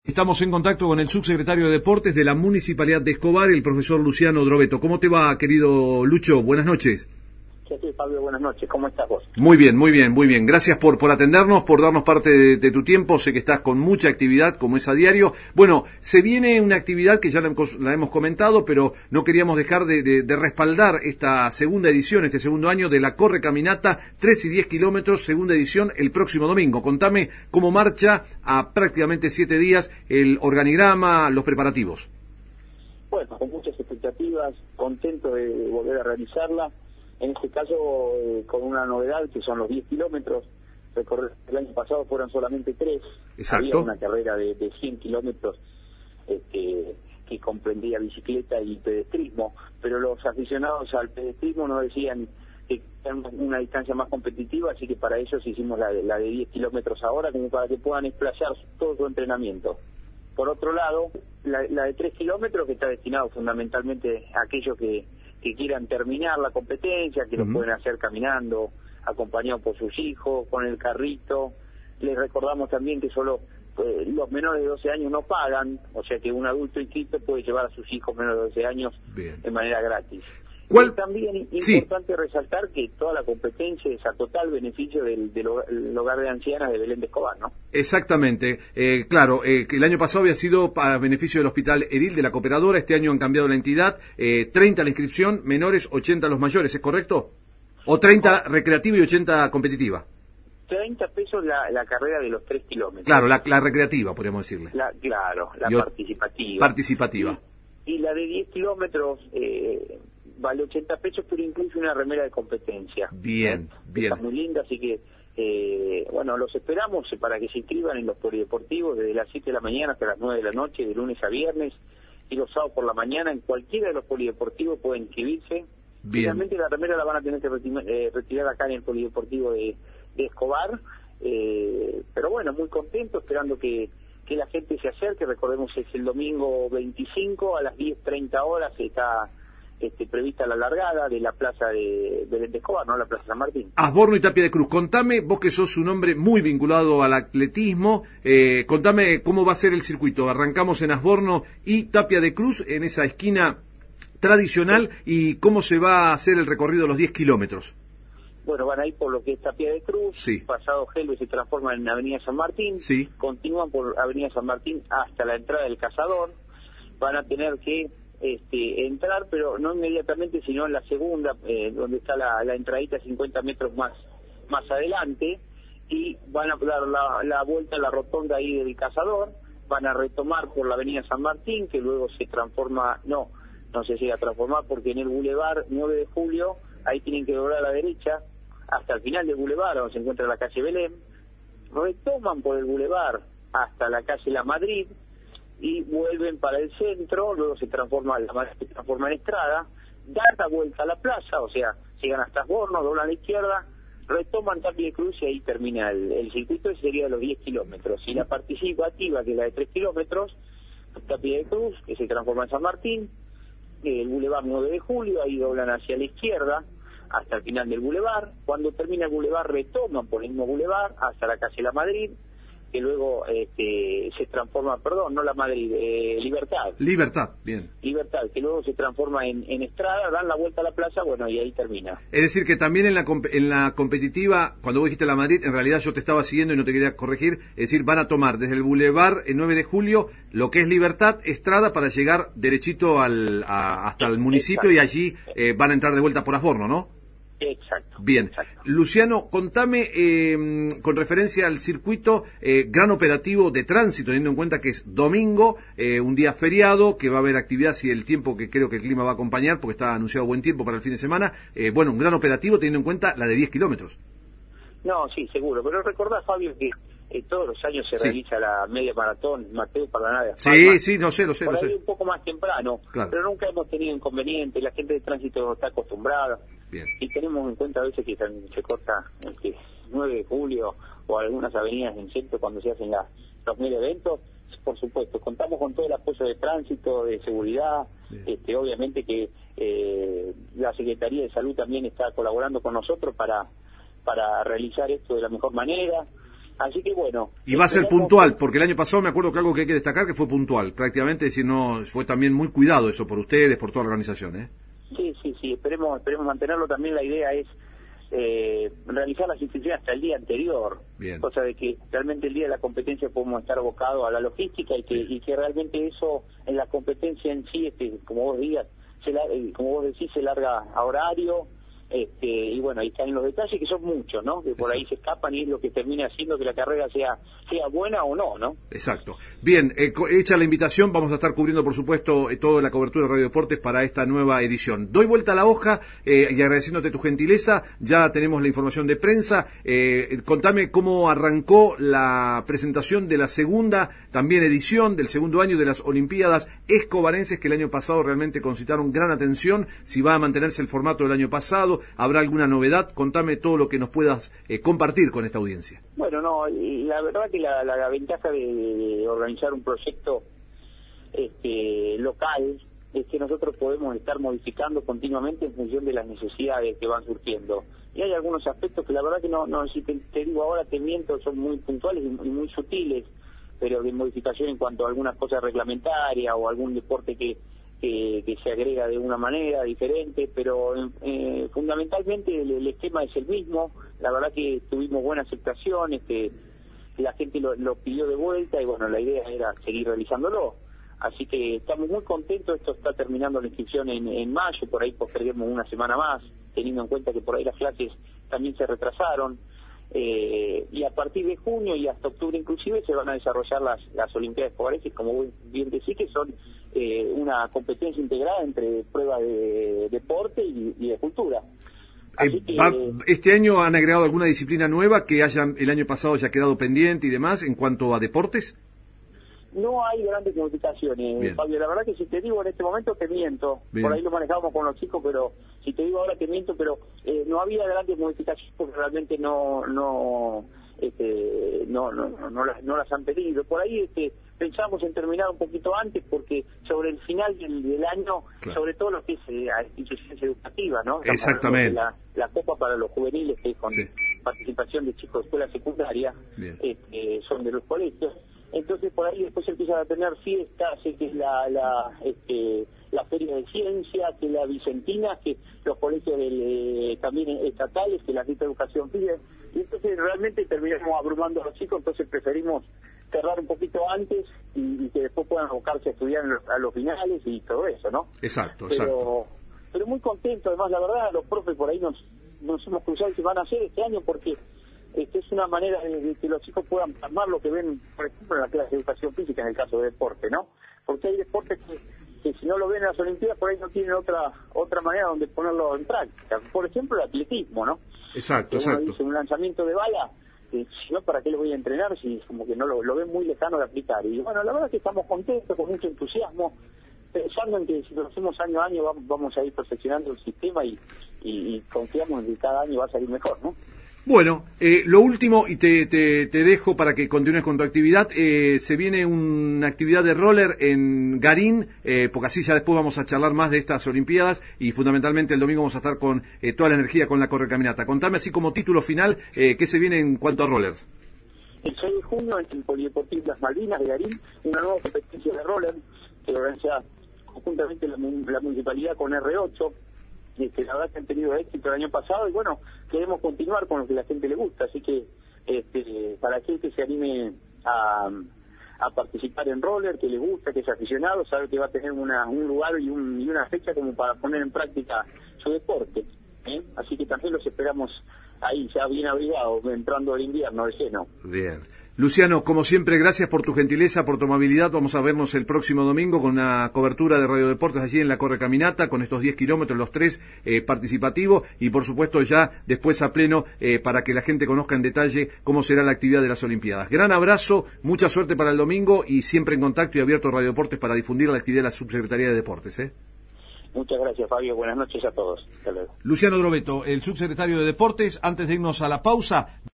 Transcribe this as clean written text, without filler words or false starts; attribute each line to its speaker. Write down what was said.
Speaker 1: Estamos en contacto con el subsecretario de Deportes de la Municipalidad de Escobar, el profesor Luciano Drobeto. ¿Cómo te va, querido Lucho? Buenas noches.
Speaker 2: ¿Qué tal, Pablo? Buenas noches. ¿Cómo estás vos?
Speaker 1: Muy bien, muy bien, muy bien. Gracias por atendernos, por darnos parte de tu tiempo. Sé que estás con mucha actividad, como es a diario. Bueno, se viene una actividad que ya la hemos comentado, pero no queríamos dejar de respaldar esta segunda edición, este segundo año de la Corre Caminata 3 y 10 kilómetros, segunda edición, el próximo domingo. Contame cómo marcha a prácticamente 7 días el organigrama, los preparativos.
Speaker 2: Bueno, con muchas expectativas, contento de volver a realizarla. En este caso, con una novedad, que son los 10 kilómetros. El año pasado fueron solamente 3.
Speaker 1: Exacto.
Speaker 2: Había una carrera de 100 kilómetros que comprendía bicicleta y pedestrismo, pero los aficionados al pedestrismo nos decían que eran una distancia más competitiva, así que para ellos hicimos la de 10 kilómetros ahora, como para que puedan explayar todo su entrenamiento. Por otro lado, la de 3 kilómetros, que está destinado fundamentalmente a aquellos que quieran terminar la competencia, que lo pueden hacer caminando, acompañados por sus hijos, con el carrito. Les recordamos también que solo los menores de 12 años no pagan, o sea que un adulto inscrito puede llevar a sus hijos menores de 12 años de manera gratis. Y también importante resaltar que toda la competencia es a total beneficio del hogar de ancianas de Belén de Escobar, ¿no?
Speaker 1: Exactamente. Claro, que el año pasado había sido para beneficio del Hospital Edil de la Cooperadora. Este año han cambiado la entidad. 30 la inscripción, menores, 80 los mayores, ¿es correcto? ¿O 30 recreativa y 80 competitiva?
Speaker 2: 30 pesos la carrera de los 3 kilómetros.
Speaker 1: Claro, la recreativa, podríamos decirle.
Speaker 2: La participativa.
Speaker 1: Participativa.
Speaker 2: Y la de 10 kilómetros vale 80 pesos, pero incluye una remera de competencia.
Speaker 1: Bien.
Speaker 2: Está muy linda, así que, bueno, los esperamos para que se inscriban en los polideportivos desde las 7 de la mañana hasta las 9 de la noche, de lunes a viernes, y los sábados por la mañana en cualquiera de los polideportivos pueden inscribirse. Finalmente la remera la van a tener que retirar acá en el polideportivo de Escobar, pero bueno, muy contento, esperando que la gente se acerque. Recordemos, es el domingo 25 a las 10:30 horas, está prevista la largada de la plaza de Belén de Escobar, ¿no? La plaza San Martín.
Speaker 1: Asborno y Tapia de Cruz. Contame, vos que sos un hombre muy vinculado al atletismo, contame cómo va a ser el circuito. Arrancamos en Asborno y Tapia de Cruz, en esa esquina tradicional, y cómo se va a hacer el recorrido de los 10 kilómetros.
Speaker 2: Bueno, van a ir por lo que es Tapia de Cruz, pasado Gelbe se transforma en Avenida San Martín, continúan por Avenida San Martín hasta la entrada del Cazador. Van a tener que entrar, pero no inmediatamente, sino en la segunda, donde está la entradita 50 metros más adelante, y van a dar la vuelta a la rotonda ahí del Cazador. Van a retomar por la Avenida San Martín, que luego se transforma, no se llega a transformar, porque en el Boulevard 9 de Julio, ahí tienen que doblar a la derecha, hasta el final del Boulevard, donde se encuentra la calle Belén. Retoman por el Boulevard hasta la calle La Madrid, y vuelven para el centro, luego se transforma en Estrada, dan la vuelta a la plaza, o sea, llegan hasta Asborno, doblan a la izquierda, retoman Tapia de Cruz y ahí termina el circuito. Ese sería de los 10 kilómetros. Y la participativa, que es la de 3 kilómetros, Tapia de Cruz, que se transforma en San Martín, el Boulevard 9 de Julio, ahí doblan hacia la izquierda hasta el final del Boulevard. Cuando termina el Boulevard retoman por el mismo Boulevard hasta la calle La Madrid, que luego se transforma, no La Madrid, Libertad, bien. Libertad, que luego se transforma en Estrada, dan la vuelta a la plaza, bueno, y ahí termina.
Speaker 1: Es decir, que también en la competitiva, cuando vos dijiste La Madrid, en realidad yo te estaba siguiendo y no te quería corregir, es decir, van a tomar desde el Boulevard el 9 de Julio, lo que es Libertad, Estrada, para llegar derechito hasta el municipio. Exacto. Y allí van a entrar de vuelta por Asborno, ¿no?
Speaker 2: Exacto.
Speaker 1: Bien.
Speaker 2: Exacto.
Speaker 1: Luciano, contame, con referencia al circuito, gran operativo de tránsito, teniendo en cuenta que es domingo, un día feriado, que va a haber actividad, si el tiempo, que creo que el clima va a acompañar, porque está anunciado buen tiempo para el fin de semana. Bueno, un gran operativo teniendo en cuenta la de 10 kilómetros.
Speaker 2: No, sí, seguro. Pero recordá, Fabio, que todos los años se realiza la media maratón Mateo Paraná de Asfalma.
Speaker 1: Sí, lo sé.
Speaker 2: Por ahí un poco más temprano,
Speaker 1: claro.
Speaker 2: Pero nunca hemos tenido inconvenientes, la gente de tránsito está acostumbrada.
Speaker 1: Bien.
Speaker 2: Y tenemos en cuenta a veces que se corta el 9 de julio o algunas avenidas en centro cuando se hacen los mega eventos. Por supuesto, contamos con todo el apoyo de tránsito, de seguridad. Obviamente que la Secretaría de Salud también está colaborando con nosotros para realizar esto de la mejor manera. Así que bueno.
Speaker 1: Y va a ser puntual, porque el año pasado me acuerdo que algo que hay que destacar que fue puntual, prácticamente, es decir, no, fue también muy cuidado eso por ustedes, por toda la organización, ¿eh?
Speaker 2: Sí, esperemos mantenerlo. También la idea es realizar las inscripciones hasta el día anterior.
Speaker 1: Bien.
Speaker 2: Cosa de que realmente el día de la competencia podemos estar abocados a la logística y que realmente eso en la competencia en sí, como vos digas, como vos decís, se larga a horario. Y bueno, ahí están los detalles que son muchos, ¿no? Que por ahí se escapan y es lo que termina haciendo que la carrera sea buena o no, ¿no?
Speaker 1: Exacto. Bien, hecha la invitación, vamos a estar cubriendo, por supuesto, toda la cobertura de Radio Deportes para esta nueva edición. Doy vuelta a la hoja y agradeciéndote tu gentileza, ya tenemos la información de prensa. Contame cómo arrancó la presentación de la segunda también edición del segundo año de las Olimpiadas Escobarenses, que el año pasado realmente concitaron gran atención. Si va a mantenerse el formato del año pasado, ¿habrá alguna novedad? Contame todo lo que nos puedas compartir con esta audiencia.
Speaker 2: Bueno, no, la verdad que la ventaja de organizar un proyecto local es que nosotros podemos estar modificando continuamente en función de las necesidades que van surgiendo. Y hay algunos aspectos que la verdad que no si te digo ahora te miento, son muy puntuales y muy sutiles, pero de modificación en cuanto a algunas cosas reglamentarias o algún deporte que se agrega de una manera diferente, pero fundamentalmente el esquema es el mismo. La verdad que tuvimos buena aceptación, la gente lo pidió de vuelta y bueno, la idea era seguir realizándolo. Así que estamos muy contentos. Esto está terminando la inscripción en mayo, por ahí posterguemos una semana más, teniendo en cuenta que por ahí las clases también se retrasaron. Y a partir de junio y hasta octubre inclusive se van a desarrollar las Olimpiadas Escobarenses, como bien decís, que son una competencia integrada entre pruebas de deporte y de cultura. Así que,
Speaker 1: ¿este año han agregado alguna disciplina nueva que el año pasado haya quedado pendiente y demás en cuanto a deportes?
Speaker 2: No hay grandes modificaciones, bien. Fabio, la verdad que si te digo en este momento te miento. Bien. Por ahí lo manejábamos con los chicos, pero si te digo ahora te miento, pero no había grandes modificaciones porque realmente no las han pedido. Por ahí pensamos en terminar un poquito antes porque sobre el final del año, claro, sobre todo lo que es instituciones educativas, ¿no?
Speaker 1: Exactamente.
Speaker 2: La Copa para los juveniles, que es con participación de chicos de escuela secundaria, son de los colegios. Entonces por ahí después empiezan a tener fiestas, que es la feria de ciencia, que la Vicentina, que los colegios también estatales, que la Fiesta de Educación pide. Y entonces realmente terminamos abrumando a los chicos, entonces preferimos cerrar un poquito antes y que después puedan abocarse a estudiar a los finales y todo eso, ¿no?
Speaker 1: Exacto.
Speaker 2: Pero muy contento, además la verdad los profes por ahí nos hemos cruzado que van a hacer este año porque es una manera de que los chicos puedan plasmar lo que ven, por ejemplo, en la clase de educación física, en el caso de deporte, ¿no? Porque hay deportes que si no lo ven en las Olimpiadas, por ahí no tienen otra manera donde ponerlo en práctica. Por ejemplo, el atletismo, ¿no?
Speaker 1: Exacto.
Speaker 2: Uno dice, un lanzamiento de bala, si no, ¿para qué lo voy a entrenar? Si como que no lo ven muy lejano de aplicar. Y bueno, la verdad es que estamos contentos, con mucho entusiasmo, pensando en que si lo hacemos año a año vamos a ir perfeccionando el sistema y confiamos en que cada año va a salir mejor, ¿no?
Speaker 1: Bueno, lo último, y te dejo para que continúes con tu actividad, se viene una actividad de roller en Garín, porque así ya después vamos a charlar más de estas Olimpiadas y fundamentalmente el domingo vamos a estar con toda la energía con la Correcaminata. Contame así como título final, ¿qué se viene en cuanto a rollers?
Speaker 2: El 6 de junio en el Polideportivo Las Malvinas de Garín, una nueva competencia de roller que organiza conjuntamente la municipalidad con R8, que la verdad que han tenido éxito el año pasado y bueno, queremos continuar con lo que a la gente le gusta, así que para aquel que se anime a participar en roller, que le gusta, que es aficionado, sabe que va a tener un lugar y una fecha como para poner en práctica su deporte, así que también los esperamos ahí, ya bien abrigados, entrando el invierno de lleno.
Speaker 1: Bien. Luciano, como siempre, gracias por tu gentileza, por tu amabilidad. Vamos a vernos el próximo domingo con una cobertura de Radio Deportes allí en la Correcaminata, con estos 10 kilómetros, los 3 participativos, y por supuesto ya después a pleno para que la gente conozca en detalle cómo será la actividad de las Olimpiadas. Gran abrazo, mucha suerte para el domingo y siempre en contacto y abierto Radio Deportes para difundir la actividad de la Subsecretaría de Deportes.
Speaker 2: Muchas gracias, Fabio. Buenas noches a todos. Hasta luego.
Speaker 1: Luciano Drobeto, el subsecretario de Deportes. Antes de irnos a la pausa...